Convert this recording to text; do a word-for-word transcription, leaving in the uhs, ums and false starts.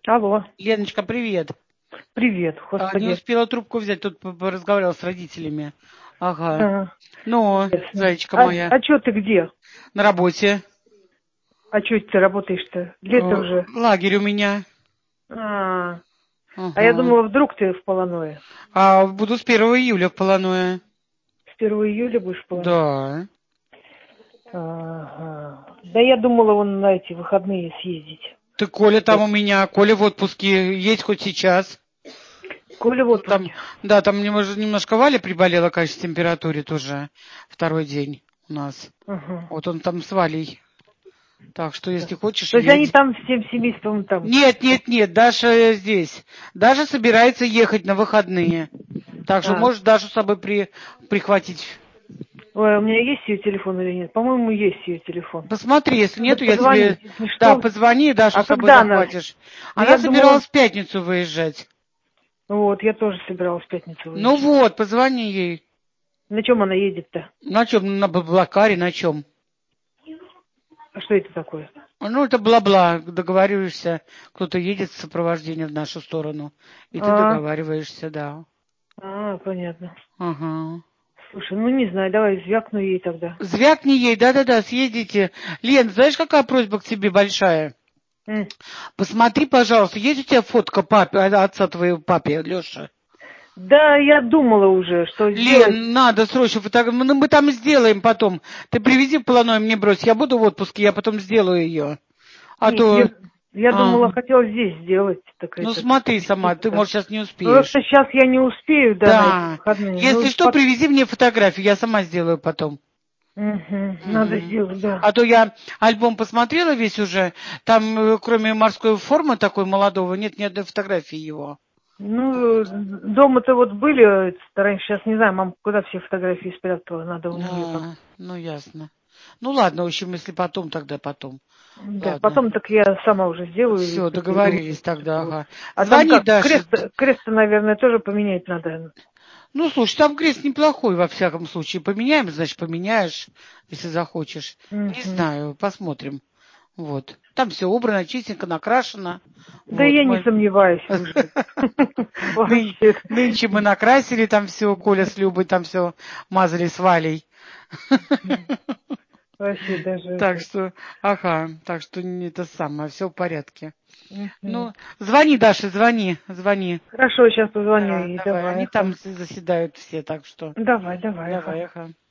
Алло. Леночка, привет. Привет, А, не господи. успела трубку взять, тут п- п- разговаривала с родителями. Ага. А, Ну, ясно. зайчка А, моя, а чё ты где? на работе. А чё ты работаешь-то? Лето Э, уже. Лагерь у меня. А, а я Ага. думала, вдруг ты в Полоное. А буду с первого июля в Полоное. С первого июля будешь в Полоное? Да. Ага. Да я думала, вон на эти выходные съездить. Ты, Коля, там Опять. у меня. Коля в отпуске. Есть хоть сейчас. Коля в Ну, там, отпуске. да, там немножко, немножко Валя приболела, конечно, в температуре тоже. Второй день у нас. Ага. Вот он там с Валей. Так что, Да. если хочешь, То есть они едь. там всем семейством там. Нет, нет, нет, Даша здесь. Даша собирается ехать на выходные. Так что А, можешь Дашу с собой при, прихватить. ой, у меня есть ее телефон или нет? По-моему, есть ее телефон. Посмотри, если Надо нету, я тебе... позвонить, если Да, что. позвони, Дашу А с собой когда она? захватишь. Да Она я думала, собиралась в пятницу выезжать. вот, я тоже собиралась в пятницу Ну выезжать. вот, позвони ей. На чем она едет-то? На чем? На Баблакаре, на чем? А что это такое? Ну, это бла-бла. Договариваешься, кто-то едет в сопровождении в нашу сторону. И ты А, договариваешься, да. а, понятно. Ага. Слушай, ну не знаю, давай звякну ей тогда. Звякни ей, да-да-да, съездите. Лен, знаешь, какая просьба к тебе большая? М. Посмотри, пожалуйста, есть у тебя фотка папе, отца твоего папе, Леша? Да, я думала уже, что сделать. Лен, надо срочно фотографию. Ну, мы там сделаем потом. Ты привези в Полоное мне брось. Я буду в отпуске, я потом сделаю ее. А Нет, то... я, я А, думала, хотела здесь сделать. Так ну, этот, смотри привезти сама, ты, туда. может, сейчас не Просто успеешь. сейчас я не успею, да, на эти Да. выходные. Если Ну, что, пок- привези мне фотографию, я сама сделаю потом. Мгм, надо Мгм. сделать, да. А то я альбом посмотрела весь уже, там э, кроме морской формы такой молодого нет ни одной фотографии его. Ну, дома-то вот были, э, раньше, сейчас не знаю, мама куда все фотографии спрятала, надо у нее там. А, ну ясно. Ну ладно, в общем, если потом, тогда потом. Да, Ладно. потом так я сама уже сделаю и Все, пришлю. договорились тогда, Вот. ага. А там Звони, как, Даша. крест, крест, наверное, тоже поменять надо. Ну, слушай, там крест неплохой во всяком случае. Поменяем, значит, поменяешь, если захочешь. Не Мгм. знаю, посмотрим. Вот. Там все убрано, чистенько, накрашено. Да Вот, я не мы... сомневаюсь уже. Ны- Вообще. Нынче мы накрасили там все, Коля с Любой там все мазали с Валей. Вообще даже Так это. что, ага, так что не это самое, все в порядке. Мгм. Ну, звони, Даша, звони, звони. Хорошо, сейчас позвоню Да, ей. давай, Давай, они там ага. заседают все, так что Давай, давай, ага. давай, ага.